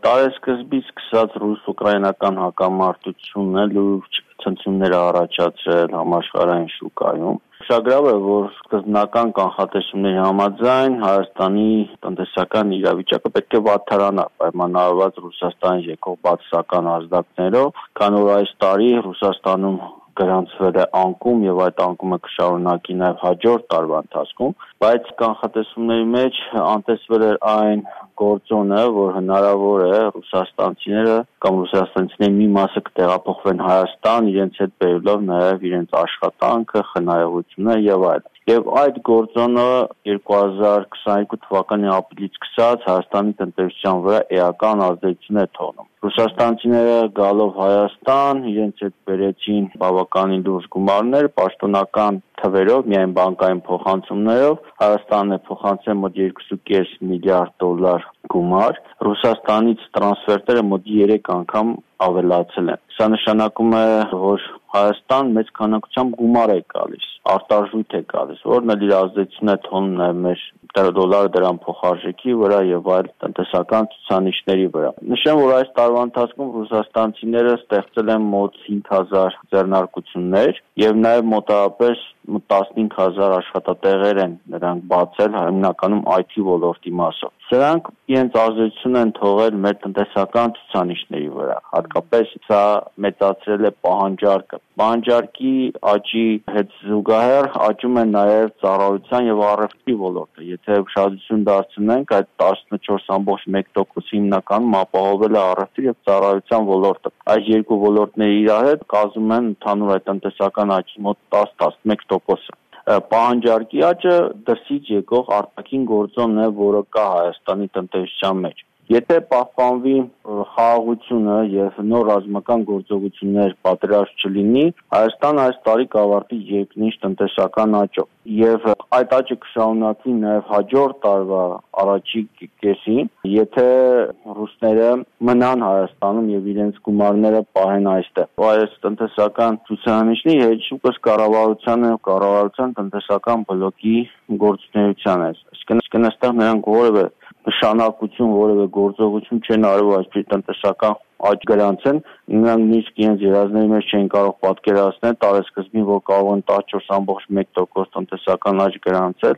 Տարեսկզբից սկսած ռուս-ուկրաինական հակամարտությունը լուրջ ցնցումներ է առաջացրել համաշխարհային շուկայում։ Ուշագրավ է, որ սկզբնական կանխատեսումների համաձայն Հայաստանի տնտեսական իրավիճակը պետք է վատթարանա պայմանավորված Ռուսաստանից եկող բացասական ազդակներով, քանի որ այս տարի Ռուսաստանում գրանցվել է անկում եւ այդ անկումը կշարունակի նաեւ հաջորդ տարվա ընթացքում, բայց կանխատեսումների մեջ անտեսվել էր այն գործոնը, որ հնարավոր է ռուսաստանցիները կամ ռուսաստանցիների մի մասը կտեղափոխվեն Հայաստան, իրենց հետ բերելով նաեւ իրենց աշխատանքը, խնայողությունը եւ այլն։ Եվ այդ գործոնը 2022 թվականի ապրիլից սկսած Հայաստանի տնտեսության վրա էական ազդեցություն է թողնում։ Ռուսաստանցիները գալով Հայաստան իրենց հետ բերեցին բավականին լուրջ գումարներ, պաշտոնական թվերով, միայն բանկային փոխանցումներով Հայաստանն է փոխանցել մոտ 2.5 միլիարդ դոլար գումար, Ռուսաստանից տրանսֆերտերը մոտ 3 անգամ ավելացել են։ Սա նշանակում է, որ Հայաստան մեծ քանակությամբ գումար է գալիս, արտարժույթ է գալիս, որն էլ իր ազդեցությունն է թողնում նաև մեր դոլարը դրամ փոխարժեքի վրա եւ այլ տնտեսական ցուցանիշների վրա։ Նշեմ, որ այս տարվա ընթացքում ռուսաստանցիները ստեղծել են մոտ 5000 ձեռնարկություններ եւ նաեւ մոտավորապես 15000 աշխատատեղեր են նրանք բացել հիմնականում IT ոլորտի մասով։ Սրանք իրենց ազդեցություն են թողել մեր տնտեսական ցուցանիշների վրա, հատկապես սա մեծացրել է պահանջարկը։ Պահանջարկի աճի հետ զուգահեռ աճում է նաև ծառայության եւ առևտրի ոլորտը։ Եթե ուշադրություն դարձնենք, այդ 14.1% հիմնականում ապահովել է առևտրի եւ ծառայության ոլորտը։ Այս երկու ոլորտները իրար հետ կազմում են ընդհանուր այդ տնտեսական աճի մոտ 10-11%։ Պահանջարկի աճը դրսից եկող արտաքին գործոնն է, որը կա Հայաստանի տնտեսության մեջ։ Եթե պահպանվի խաղաղությունը եւ նոր ռազմական գործողություններ պատրաստ չլինի, Հայաստանը այս տարի կավարտի երկնիշ տնտեսական աճով եւ այդ աճը կշարունակվի նաեւ հաջորդ տարվա առաջի կեսին, եթե ռուսները մնան Հայաստանում եւ իրենց գումարները պահեն այստեղ։ Այս տնտեսական ցուցանիշների հետ շուկս կառավարության տնտեսական բլոկի գործունեության է։ Այսինքն այստեղ նրանք որևէ նշանակություն, որևէ գործողություն չեն արել այսպես տնտեսական աճ գրանցեն, նրանք նույնիսկ իրենց երազների մեջ չեն կարող պատկերացնել տարեսկզբին, որ կարող են 14.1% տնտեսական աճ գրանցել